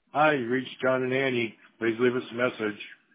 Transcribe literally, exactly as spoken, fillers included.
Hi, you reached John and Annie. Please leave us a message.